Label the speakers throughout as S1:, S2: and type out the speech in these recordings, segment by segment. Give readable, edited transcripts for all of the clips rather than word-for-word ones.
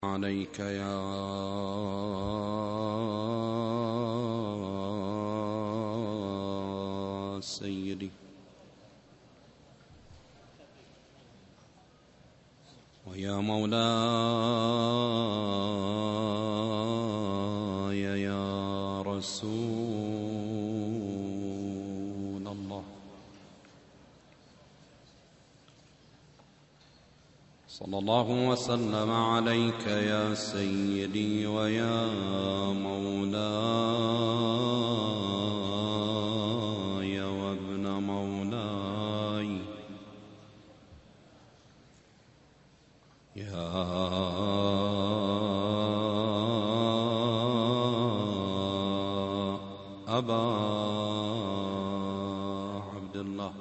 S1: عليك يا سيدي ويا مولاي يا رسول الله، صلى الله وسلم عليك يا سيدي ويا مولاي وابن مولاي يا أبا عبد الله،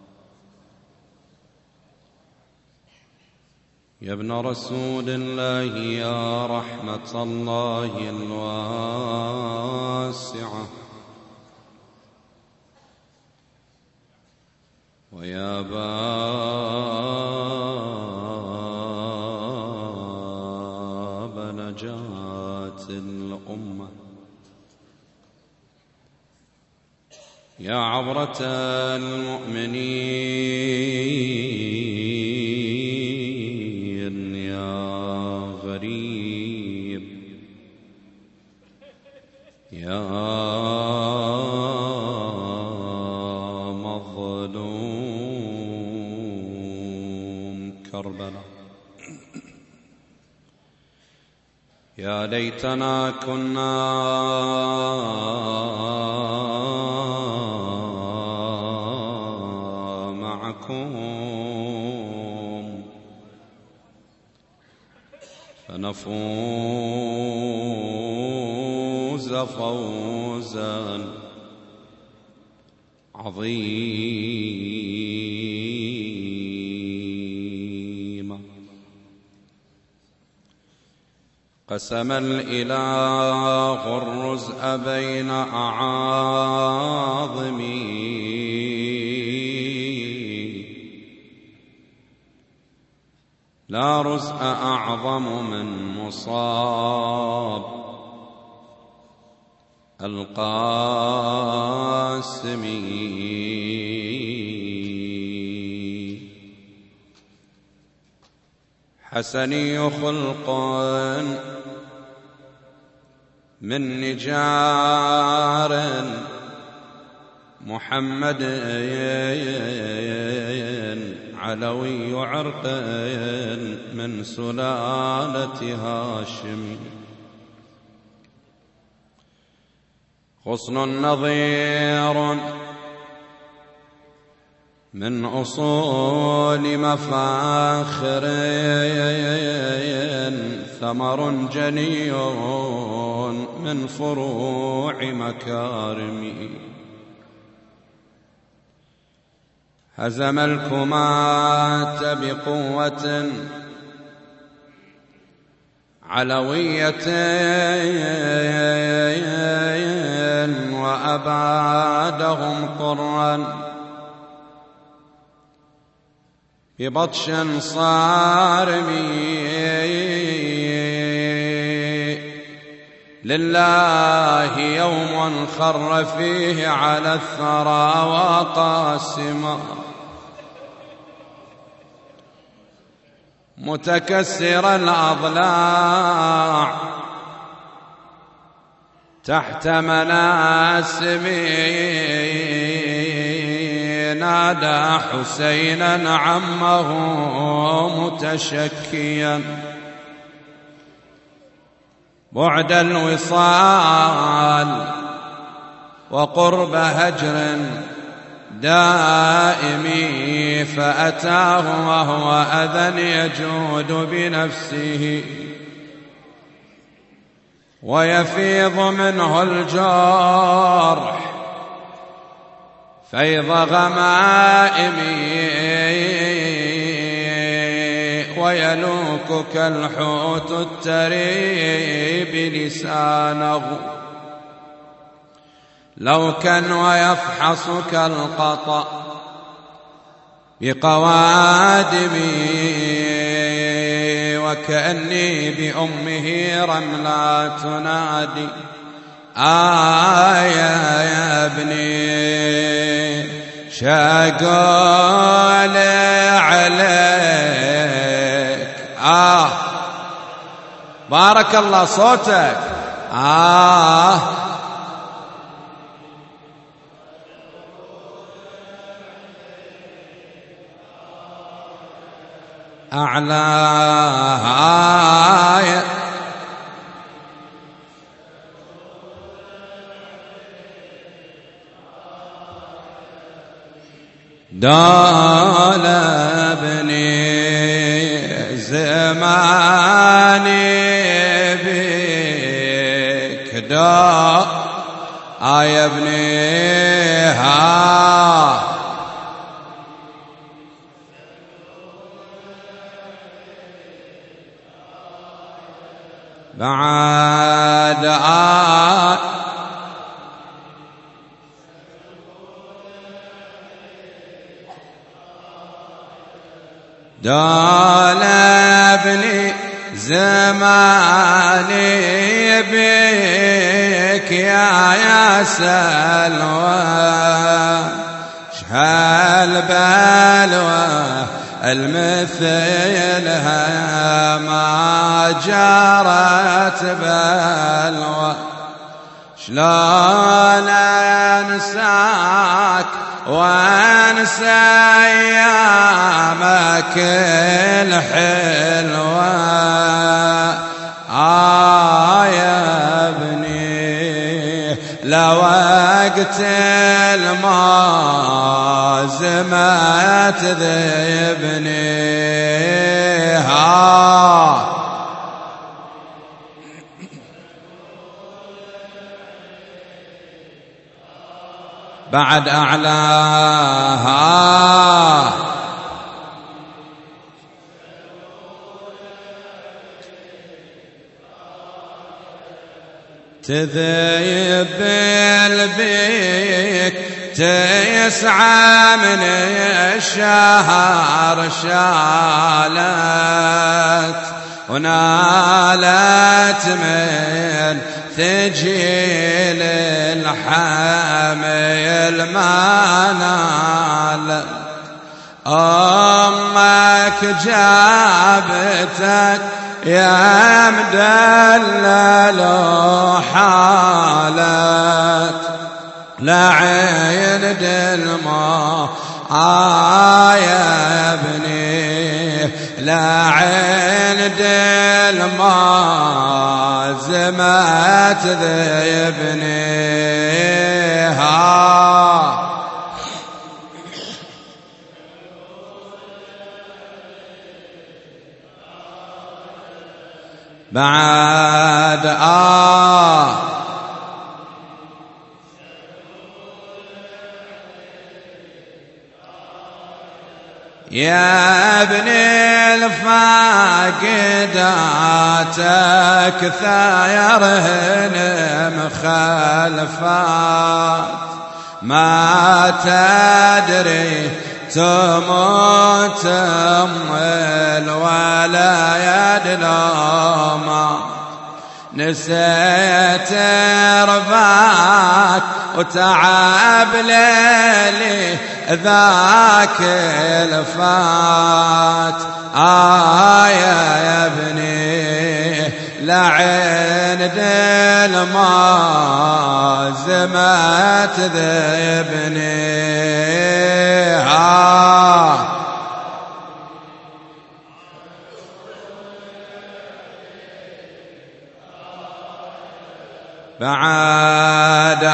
S1: يا ابن رسول الله، يا رحمة الله الواسعة، ويا باب نجاة الأمة، يا عبرة المؤمنين، يا غريب، يا مظلوم كربلاء، يا ليتنا كنا معكم فنفوز فوزا عظيما. قسم الإله الرزء بين أعاظمي، لا رزء أعظم من مصاب القاسم، حسني خلق من نجار محمد، علوي عرق من سلالة هاشم، غصن نظير من أصول مفاخر، ثمر جني من فروع مكارم، هزم الكماة بقوة علوية، وأبادهم طرا ببطش صارم، لله يوم خر فيه على الثرى وقاسما، متكسر الأضلاع تحت مناسمي، نادى حسينا عمه متشكيا، بعد الوصال وقرب هجر دائمي، فأتاه وهو أذى يجود بنفسه، ويفيض منه الجرح فيض غمائم، ويلوك كالحوت التريب لسانه، لو كان ويفحص كالقطأ بقوادم، وكأني بأمه رملة تنادي يا ابني شقول عليك بارك الله صوتك أعلى دال ابني زماني بك يا ابني بعد دال ابني زماني بك يا سلوى شحال بلوى المثلها ما جرت بلوى شلون انساك وانسى ايامك الحلوه يا ابني لوقت الماز ما تذيبني بعد أعلاها تذيب بالبيك تسعى من الشهر شالت ونالت من ثجيل الحامل ما نالت أمك جابتك يا مدلل حالت لعين دلما يا ابني لعين دلما زمت ذيبني بعد يا ابني الفاقداتك ثايرهن مخلفات ما تدري تموت الولد لوما نسيت رباك وتعب ليلي ذاك الفات يا ابني لعين دل ما زمت ذبني بعد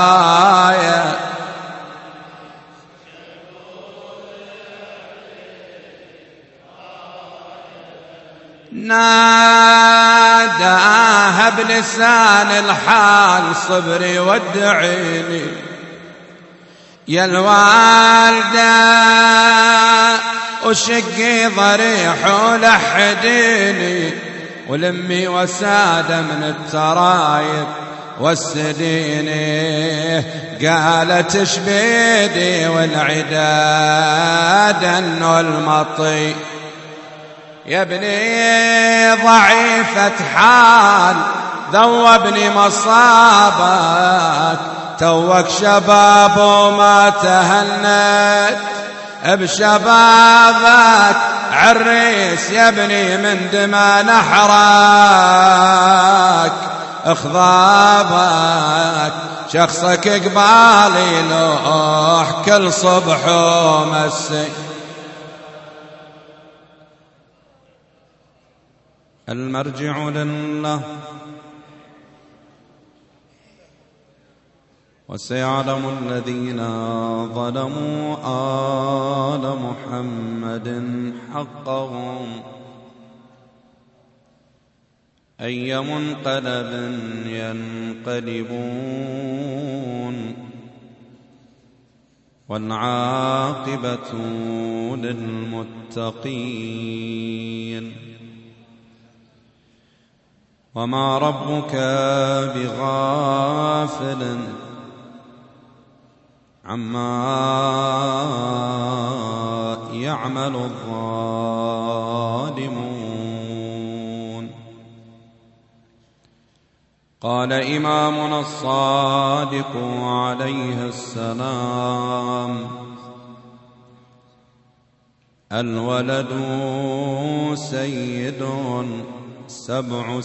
S1: ناداها بلسان الحال صبري وادعيني يا الوالدة وشقي ضريح ولحديني ولمي وسادة من الترايب والسديني قالت شبيدي والعداد انه المطي يا ابني ضعيفة حال ذوبني مصابك، توك شباب وما تهنت بشبابك، عريس يا ابني من دما نحرك اخضابك، شخصك قبالي لوح كل صبح ومسي. المرجع لله وسيعلم الذين ظلموا آل محمد حقهم أي منقلب ينقلبون، والعاقبة للمتقين. وما ربك بغافل عما يعمل الظالمون. قال إمامنا الصادق عليه السلام: الولد سيد 7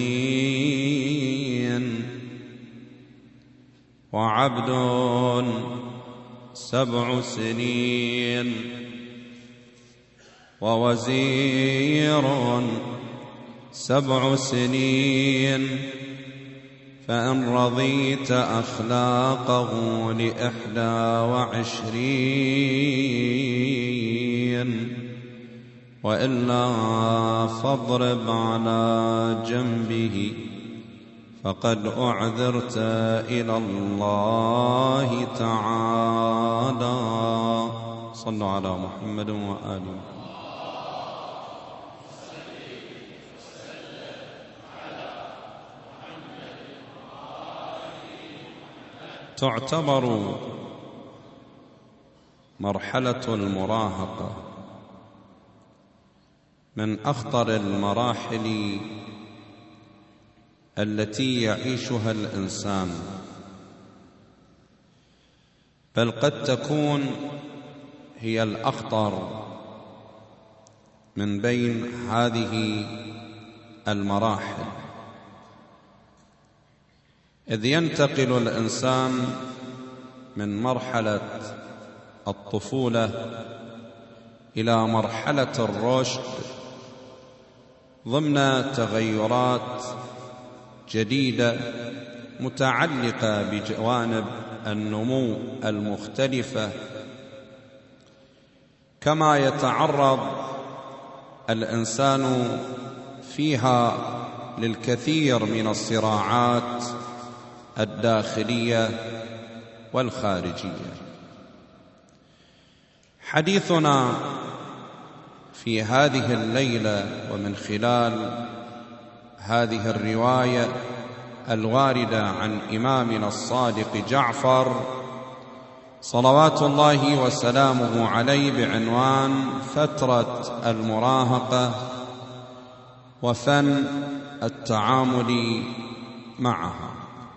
S1: سنين، وعبد 7 سنين، ووزير 7 سنين، فإن رضيت أخلاقه ل21، وإلا فاضرب على جنبه، فقد أعذرت إلى الله تعالى. صلوا على محمد وآله. تعتبر مرحلة المراهقة من أخطر المراحل التي يعيشها الإنسان، بل قد تكون هي الأخطر من بين هذه المراحل، إذ ينتقل الإنسان من مرحلة الطفولة إلى مرحلة الرشد ضمن تغيرات جديدة متعلقة بجوانب النمو المختلفة، كما يتعرض الإنسان فيها للكثير من الصراعات الداخلية والخارجية. حديثنا في هذه الليلة ومن خلال هذه الرواية الواردة عن إمامنا الصادق جعفر صلوات الله وسلامه عليه بعنوان فترة المراهقة وفن التعامل معها،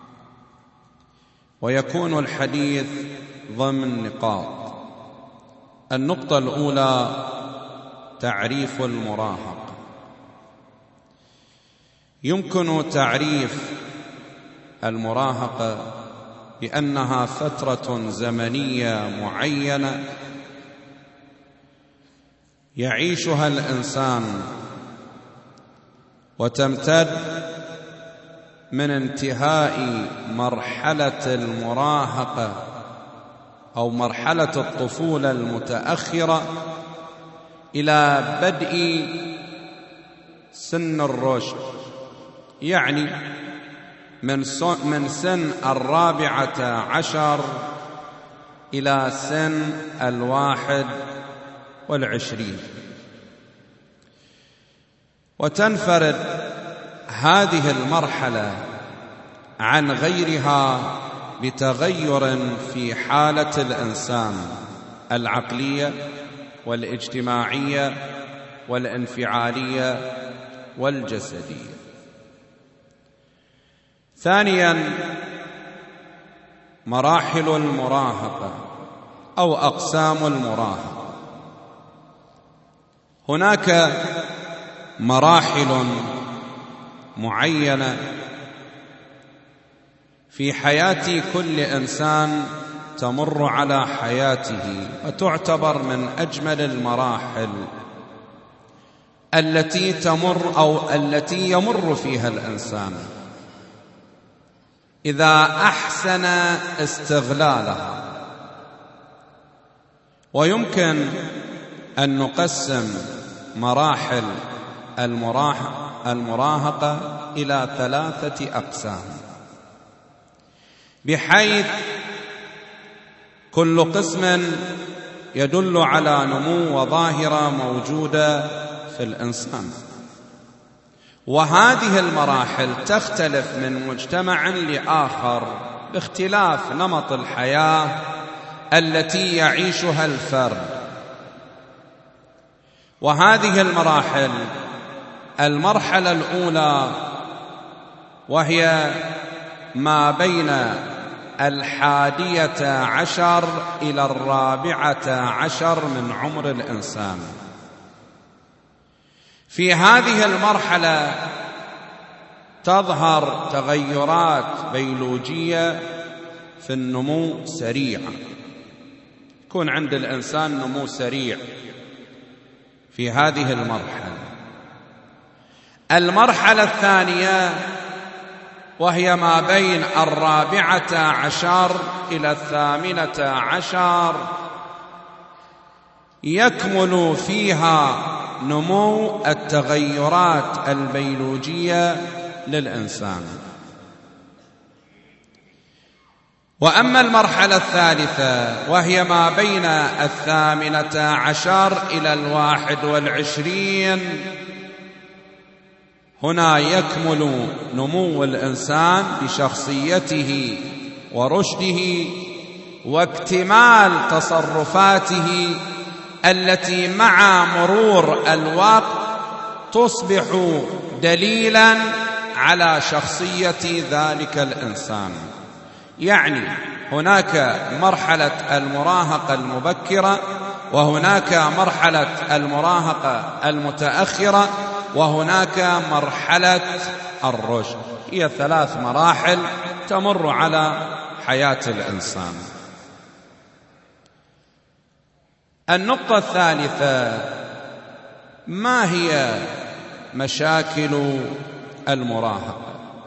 S1: ويكون الحديث ضمن نقاط. النقطة الأولى: تعريف المراهقة. يمكن تعريف المراهقة بأنها فترة زمنية معينة يعيشها الإنسان، وتمتد من انتهاء مرحلة المراهقة أو مرحلة الطفولة المتأخرة إلى بدء سن الرشد، يعني من سن 14 إلى سن 21. وتنفرد هذه المرحلة عن غيرها بتغير في حالة الإنسان العقلية والاجتماعية والانفعالية والجسدية. ثانياً، مراحل المراهقة أو أقسام المراهقة. هناك مراحل معينة في حياة كل إنسان تمر على حياته، وتعتبر من أجمل المراحل التي تمر أو التي يمر فيها الإنسان إذا أحسن استغلالها. ويمكن أن نقسم مراحل المراهقة إلى 3 أقسام، بحيث كل قسم يدل على نمو وظاهرة موجودة في الإنسان. وهذه المراحل تختلف من مجتمع لآخر باختلاف نمط الحياة التي يعيشها الفرد. وهذه المراحل، المرحلة الأولى وهي ما بين 11 إلى 14 من عمر الإنسان. في هذه المرحلة تظهر تغيرات بيولوجية في النمو سريعة، يكون عند الإنسان نمو سريع في هذه المرحلة. المرحلة الثانية وهي ما بين 14 إلى 18 يكمل فيها نمو التغيرات البيولوجية للإنسان. وأما المرحلة الثالثة وهي ما بين 18 إلى 21 هنا يكمل نمو الإنسان بشخصيته ورشده واكتمال تصرفاته التي مع مرور الوقت تصبح دليلا على شخصية ذلك الإنسان. يعني هناك مرحلة المراهقة المبكرة، وهناك مرحلة المراهقة المتأخرة، وهناك مرحلة الرشد. هي 3 مراحل تمر على حياة الإنسان. النقطة الثالثة، ما هي مشاكل المراهقة؟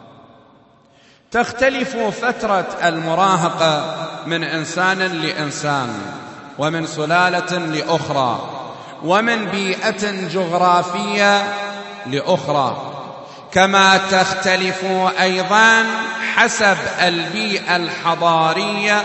S1: تختلف فترة المراهقة من إنسان لإنسان، ومن سلالة لأخرى، ومن بيئة جغرافية لأخرى، كما تختلف أيضا حسب البيئة الحضارية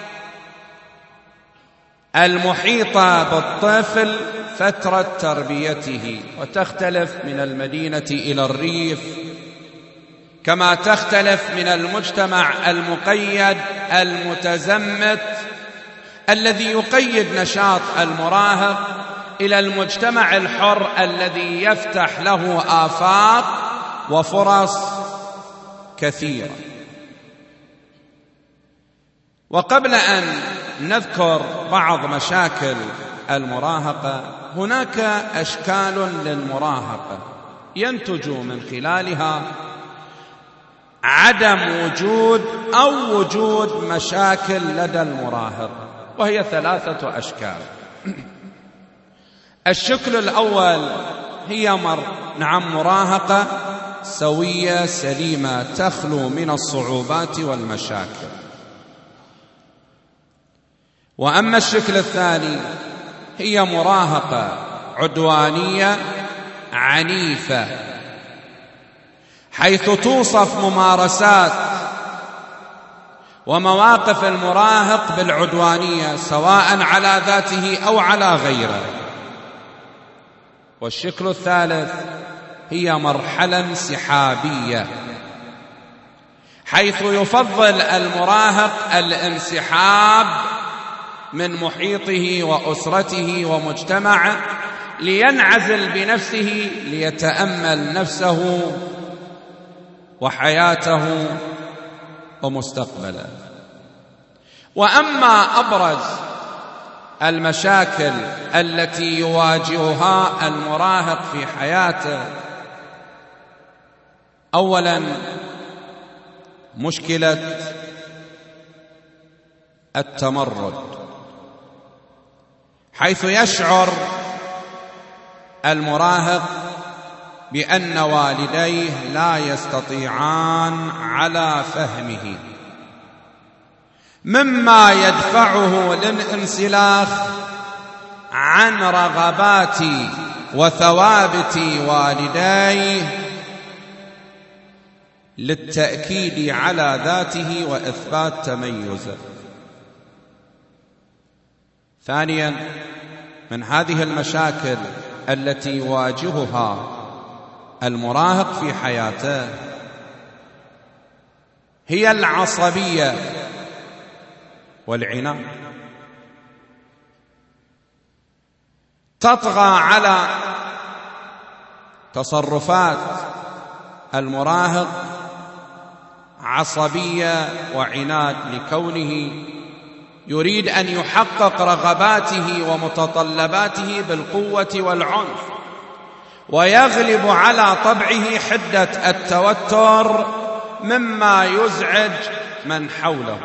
S1: المحيطة بالطفل فترة تربيته، وتختلف من المدينة إلى الريف، كما تختلف من المجتمع المقيد المتزمت الذي يقيد نشاط المراهق إلى المجتمع الحر الذي يفتح له آفاق وفرص كثيرة. وقبل أن نذكر بعض مشاكل المراهقة، هناك أشكال للمراهقة ينتج من خلالها عدم وجود أو وجود مشاكل لدى المراهق، وهي 3 أشكال. الشكل الأول هي مراهقة سوية سليمة تخلو من الصعوبات والمشاكل. وأما الشكل الثاني هي مراهقة عدوانية عنيفة، حيث توصف ممارسات ومواقف المراهق بالعدوانية سواء على ذاته أو على غيره. والشكل الثالث هي مرحلة انسحابية، حيث يفضل المراهق الانسحاب من محيطه وأسرته ومجتمعه، لينعزل بنفسه ليتأمل نفسه وحياته ومستقبله. وأما أبرز المشاكل التي يواجهها المراهق في حياته، أولاً مشكلة التمرد، حيث يشعر المراهق بأن والديه لا يستطيعان على فهمه، مما يدفعه للانسلاخ عن رغبات وثوابت والديه للتأكيد على ذاته وإثبات تميزه. ثانيا من هذه المشاكل التي يواجهها المراهق في حياته هي العصبية والعناد، تطغى على تصرفات المراهق عصبية وعناد، لكونه يريد أن يحقق رغباته ومتطلباته بالقوة والعنف، ويغلب على طبعه حدة التوتر مما يزعج من حوله.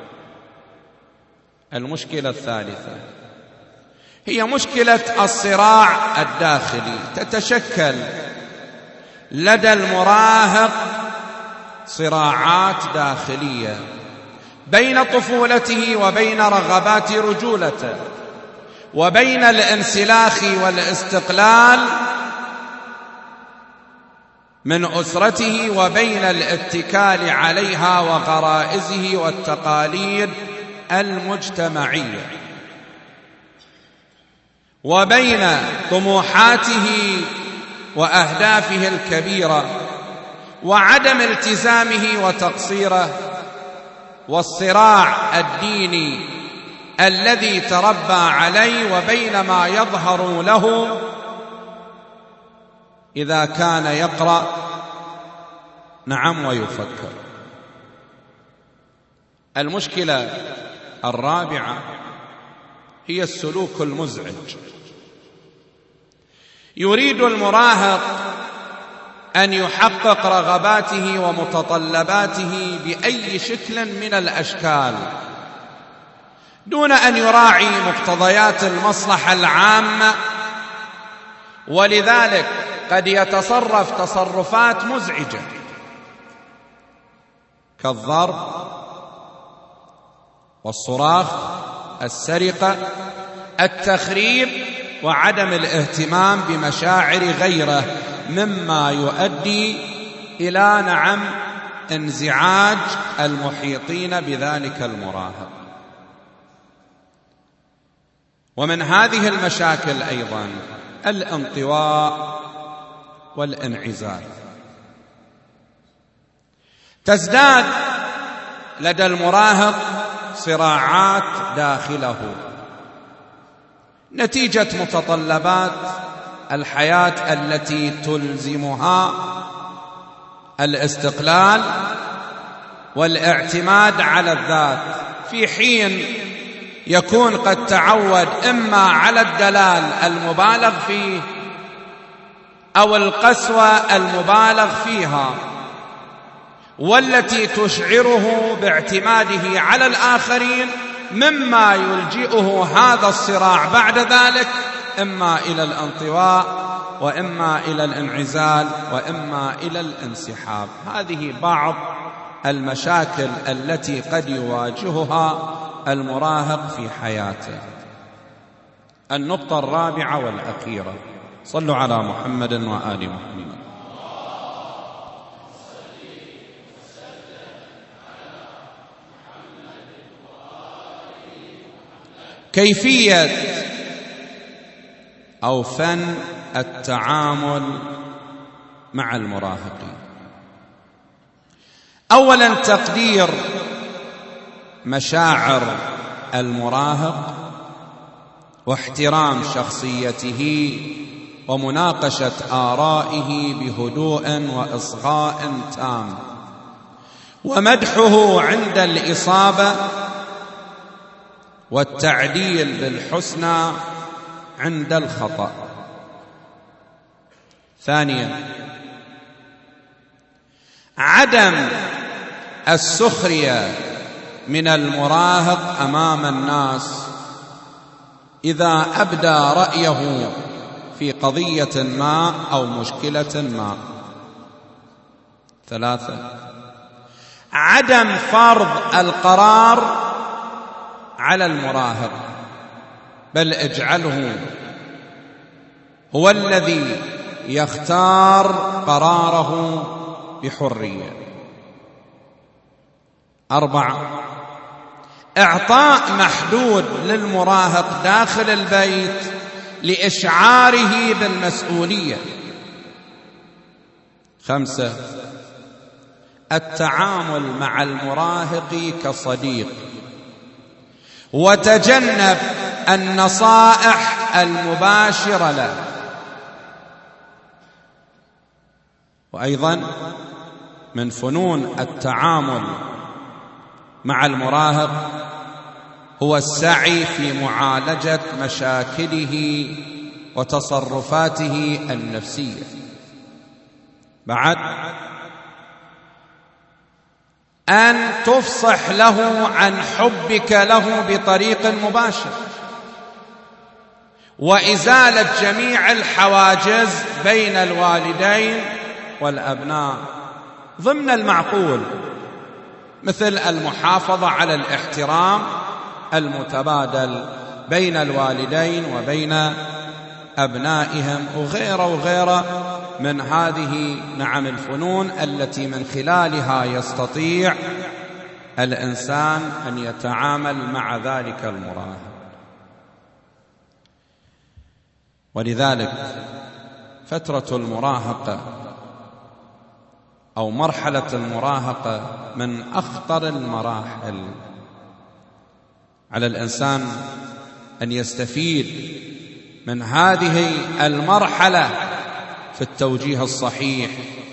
S1: المشكلة الثالثة هي مشكلة الصراع الداخلي، تتشكل لدى المراهق صراعات داخلية بين طفولته وبين رغبات رجولته، وبين الانسلاخ والاستقلال من أسرته وبين الاتكال عليها وغرائزه والتقاليد المجتمعية، وبين طموحاته وأهدافه الكبيرة وعدم التزامه وتقصيره، والصراع الديني الذي تربى عليه وبين ما يظهر له إذا كان يقرأ ويفكر. المشكلة الرابعة هي السلوك المزعج. يريد المراهق أن يحقق رغباته ومتطلباته بأي شكل من الأشكال دون أن يراعي مقتضيات المصلحة العامة، ولذلك قد يتصرف تصرفات مزعجة كالضرب والصراخ، السرقة، التخريب، وعدم الاهتمام بمشاعر غيره، مما يؤدي إلى انزعاج المحيطين بذلك المراهق. ومن هذه المشاكل أيضا الانطواء والانعزال. تزداد لدى المراهق صراعات داخله نتيجة متطلبات الحياة التي تلزمها الاستقلال والاعتماد على الذات، في حين يكون قد تعود إما على الدلال المبالغ فيه أو القسوة المبالغ فيها، والتي تشعره باعتماده على الآخرين، مما يلجئه هذا الصراع بعد ذلك إما إلى الانطواء وإما إلى الانعزال وإما إلى الانسحاب. هذه بعض المشاكل التي قد يواجهها المراهق في حياته. النقطة الرابعة والأخيرة، صلوا على محمد وآل محمد. كيفية أو فن التعامل مع المراهقين. أولا تقدير مشاعر المراهق واحترام شخصيته ومناقشة آرائه بهدوء وإصغاء تام، ومدحه عند الإصابة والتعديل بالحسنى عند الخطأ. ثانيا، عدم السخرية من المراهق أمام الناس إذا أبدى رأيه في قضية ما أو مشكلة ما. ثلاثة، عدم فرض القرار على المراهق، بل اجعله هو الذي يختار قراره بحرية. أربعة، إعطاء محدود للمراهق داخل البيت لإشعاره بالمسؤولية. خمسة، التعامل مع المراهق كصديق، وتجنب النصائح المباشرة له. وأيضا من فنون التعامل مع المراهق هو السعي في معالجة مشاكله وتصرفاته النفسية. بعد، أن تفصح له عن حبك له بطريق مباشر، وإزالة جميع الحواجز بين الوالدين والأبناء ضمن المعقول، مثل المحافظة على الاحترام المتبادل بين الوالدين وبين أبنائهم، وغيره من هذه الفنون التي من خلالها يستطيع الإنسان أن يتعامل مع ذلك المراهق. ولذلك فترة المراهقة أو مرحلة المراهقة من أخطر المراحل. على الإنسان أن يستفيد من هذه المرحلة في التوجيه الصحيح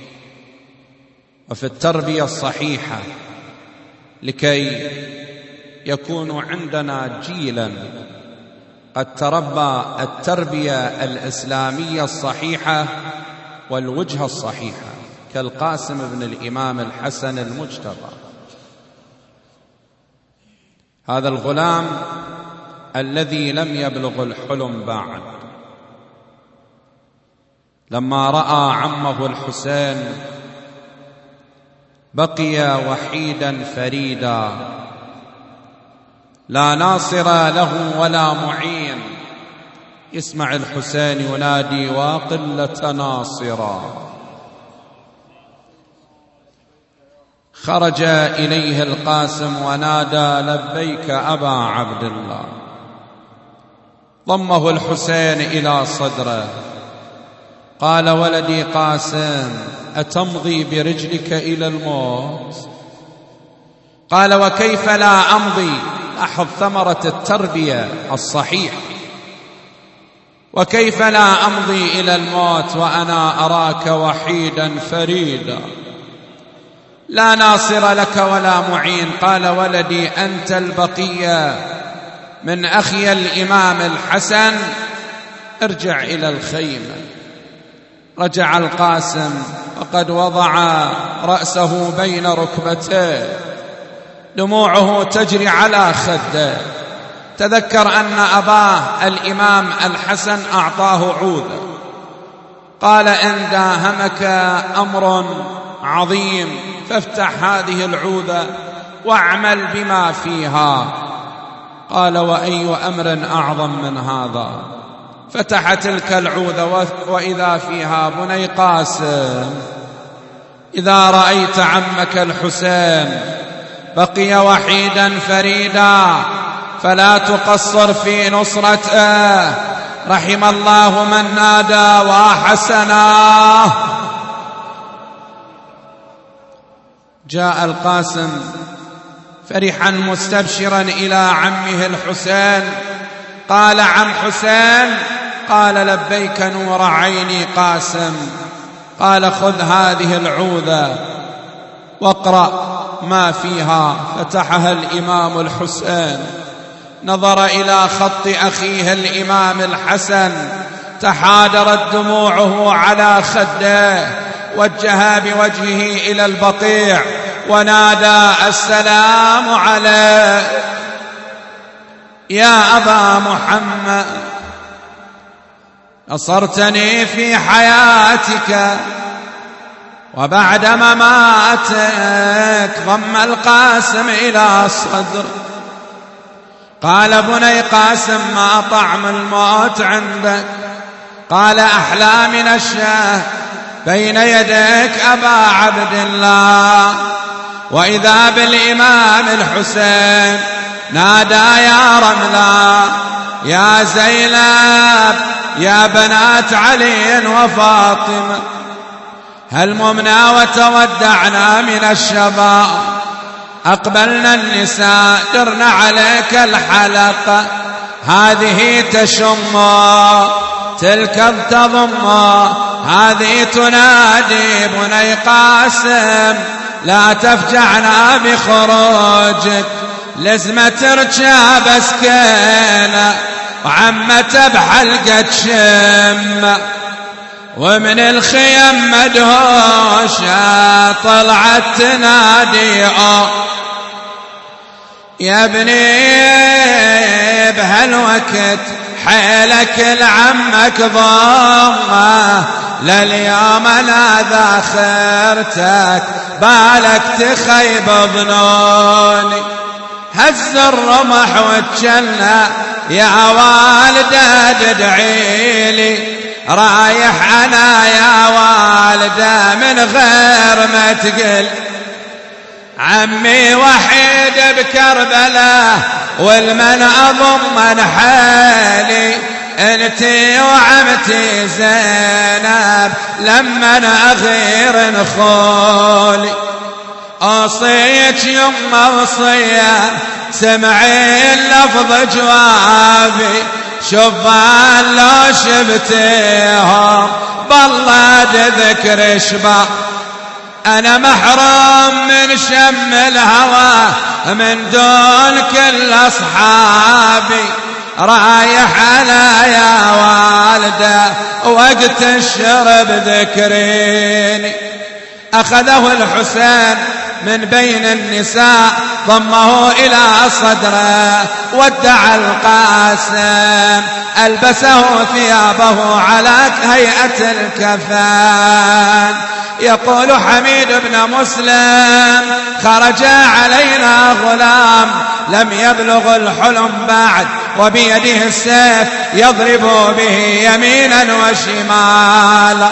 S1: وفي التربية الصحيحة، لكي يكون عندنا جيلا قد تربى التربية الإسلامية الصحيحة والوجهة الصحيحة، كالقاسم بن الإمام الحسن المجتبى. هذا الغلام الذي لم يبلغ الحلم بعد، لما رأى عمه الحسين بقي وحيدا فريدا لا ناصر له ولا معين، يسمع الحسين ينادي: وقلة ناصرا. خرج إليه القاسم ونادى: لبيك أبا عبد الله. ضمه الحسين إلى صدره، قال: ولدي قاسم، أتمضي برجلك إلى الموت؟ قال: وكيف لا أمضي؟ لاحظ ثمرة التربية الصحيحة. وكيف لا أمضي إلى الموت وأنا أراك وحيدا فريدا لا ناصر لك ولا معين؟ قال: ولدي، أنت البقية من أخي الإمام الحسن، ارجع إلى الخيمة. رجع القاسم وقد وضع رأسه بين ركبتيه، دموعه تجري على خده. تذكر أن أباه الإمام الحسن أعطاه عوذة، قال: إن داهمك أمر عظيم فافتح هذه العوذة واعمل بما فيها. قال: وأي أمر أعظم من هذا؟ فتح تلك العوذة وإذا فيها: بني قاسم، إذا رأيت عمك الحسين بقي وحيدا فريدا فلا تقصر في نصرته، رحم الله من نادى وحسناه. جاء القاسم فرحا مستبشرا إلى عمه الحسين قال عم حسين؟ قال لبيك نور عيني قاسم. قال خذ هذه العوذة واقرأ ما فيها. فتحها الإمام الحسين، نظر إلى خط أخيه الإمام الحسن، تحادرت دموعه على خده، وجه بوجهه إلى البقيع ونادى السلام عليك يا أبا محمد، نصرتني في حياتك وبعد مماتك. ضم القاسم إلى صدر. قال بني قاسم ما طعم الموت عندك؟ قال أحلى من الشاه بين يديك أبا عبد الله. وإذا بالإمام الحسين نادى يا رملا يا زينب يا بنات علي وفاطمة هل ممنا وتودعنا من الشباب؟ أقبلنا النساء درن عليك الحلقة، هذه تشم تلك تضم، هذه تنادي بني قاسم لا تفجعنا بخروجك. لزمة رجاب سكينة وعمة بحلقة شم، ومن الخيم مدهوشة طلعت تنادي يا ابني بهالوقت حيلك لعمك ضمه، لليوم انا ذاخرتك بالك تخيب ظنوني. هز الرمح وتجنى يا والده تدعيلي، رايح انا يا والده من غير ما تقل. عمي وحيد بكربلاء والمن اضمن حالي، انتي وعمتي زينب لمن اغير نخولي. اوصيك يما وصيه سمعي اللفظ جوابي، شوفان لو شفتيهم بالله تذكر شباب. أنا محروم من شم الهوى من دون كل أصحابي، رايح أنا يا والده وقت الشرب ذكريني. أخذه الحسين من بين النساء ضمه إلى صدره ودع القاسم، ألبسه ثيابه على هيئة الكفان. يقول حميد بن مسلم خرج علينا غلام لم يبلغ الحلم بعد، وبيده السيف يضرب به يمينا وشمالا.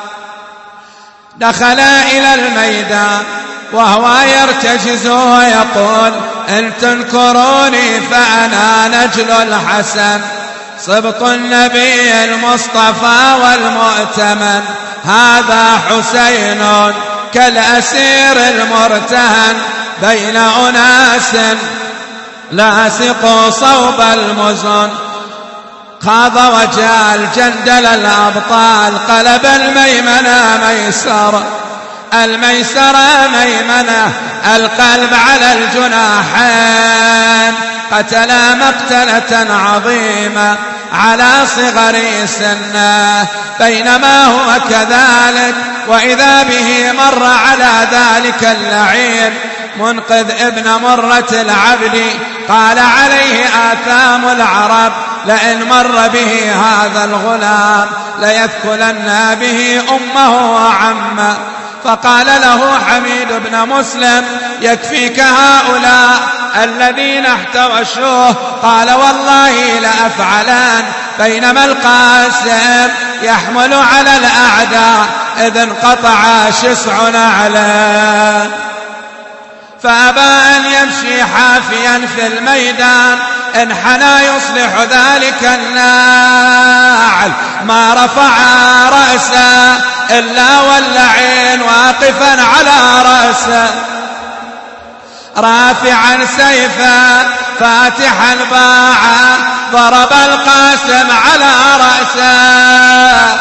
S1: دخل إلى الميدان وهو يرتجز ويقول إن تنكروني فأنا نجل الحسن، صبط النبي المصطفى والمؤتمن. هذا حسين كالأسير المرتهن بين أناس لاصقوا صوب المزن. خاض وجال جندل الأبطال، قلب الميمنة ميسر، الميسرة ميمنة، القلب على الجناحين. قتل مقتلة عظيمة على صغر سنه. بينما هو كذلك وإذا به مر على ذلك اللعين منقذ ابن مرة العبد، قال عليه آثام العرب لئن مر به هذا الغلام ليثكلن به أمه وعمه. فقال له حميد بن مسلم يكفيك هؤلاء الذين احتوشوه. قال والله لأفعلان. بينما القاسم يحمل على الأعداء إذ انقطع شسع نعله، فأبى أن يمشي حافيا في الميدان. انحنى يصلح ذلك الناعل ما رفع رأسه إلا واللعين واقفا على رأسه. رافعا سيفا فاتحا باعا ضرب القاسم على رأسه.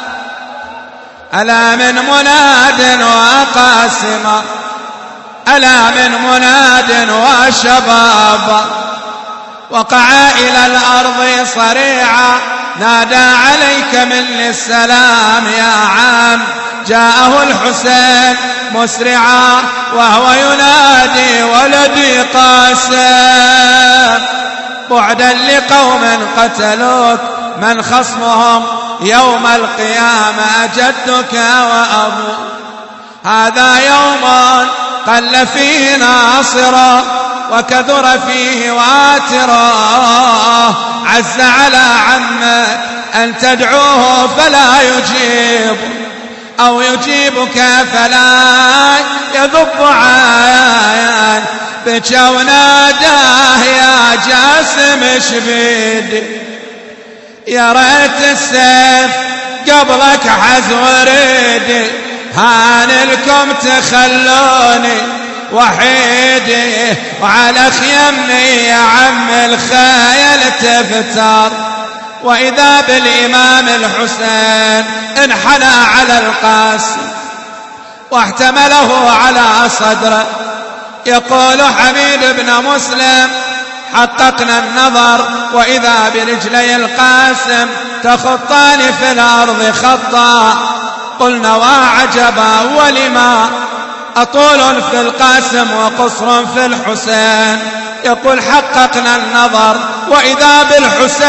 S1: ألا من مناد وقاسما، ألا من مناد وشباب، وقع إلى الأرض صريعا نادى عليك مني السلام يا عم. جاءه الحسين مسرعا وهو ينادي ولدي قاسم. بعدا لقوم قتلوك من خصمهم يوم القيامة جدك وأبوك. هذا يوم قل فيه ناصرا وكثر فيه واترا. عز على عمك أن تدعوه فلا يجيب، أو يجيبك فلا يذب عين. بك وناداه يا جاسم شبيد، يا ريت السيف قبلك حز وريدي. هان لكم تخلوني وحيدي، وعلى خيمني يا عم الخيل تفتر. وإذا بالإمام الحسين انحنى على القاسم واحتمله على صدره. يقول حميد بن مسلم حققنا النظر وإذا برجلي القاسم تخطان في الأرض خطا. قلنا وعجبا ولما أطول في القاسم وقصر في الحسين. يقول حققنا النظر وإذا بالحسين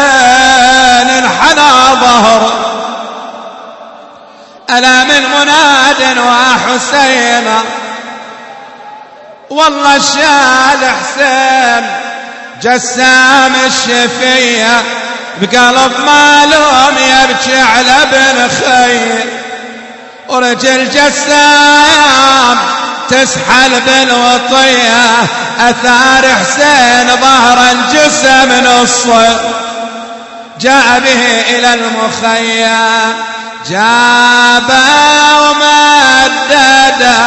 S1: انحنى ظهره. ألا من مناد وحسين، والله الشال حسين جسام الشفية بقلب مالوم يبكي على ابن خير. ورجل جسام تسحل بالوطية أثار حسين ظهر الجسم نصه. جاء به إلى المخيم جابا ومددا.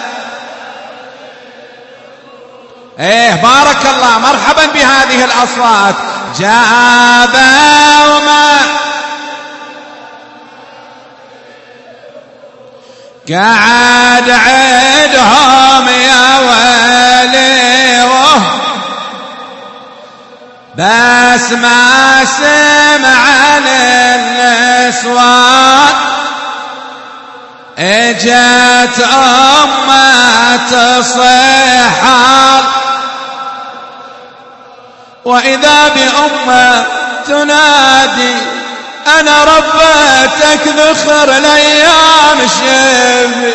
S1: بارك الله، مرحبا بهذه الأصوات. جابا ومددا قاعد عدهم يا ويلي بس ما سمع النسوان. اجت امه تصيح واذا بامه تنادي أنا ربيتك ذخر الأيام شيبي.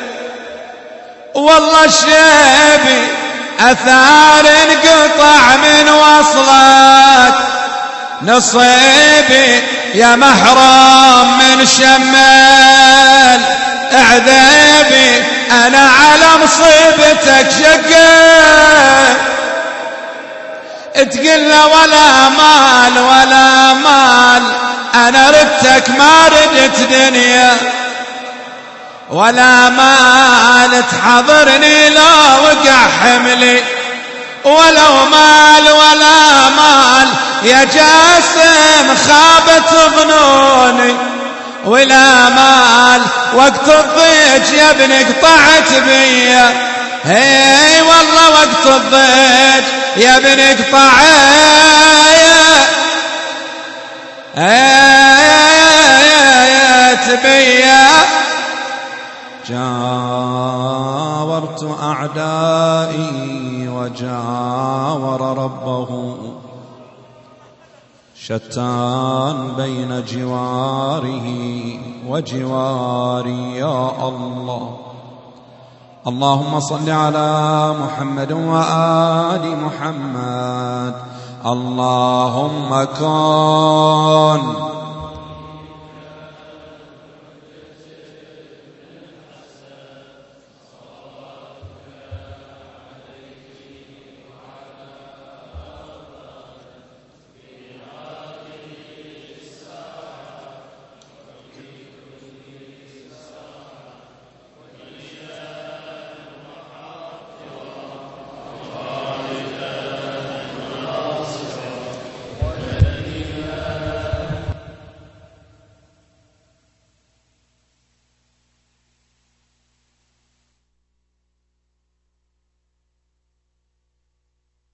S1: والله الشيبي أثار انقطع من وصلك. نصيبي يا محروم من شمال اعذابي أنا على مصيبتك شقيت. تقل ولا مال ولا مال، أنا ردتك ما ردت دنيا ولا مال تحضرني لو وقع حملي. ولو مال ولا مال يا جاسم خابت ظنوني. ولا مال وقت الضيج يا ابن قطعت بيا. هي والله وقت الضيج يا ابن قطعت بيا. جاورت أعدائي وجاور ربه. شتان بين جواره وجواري يا الله. اللهم صل على محمد وآل محمد. اللهم كن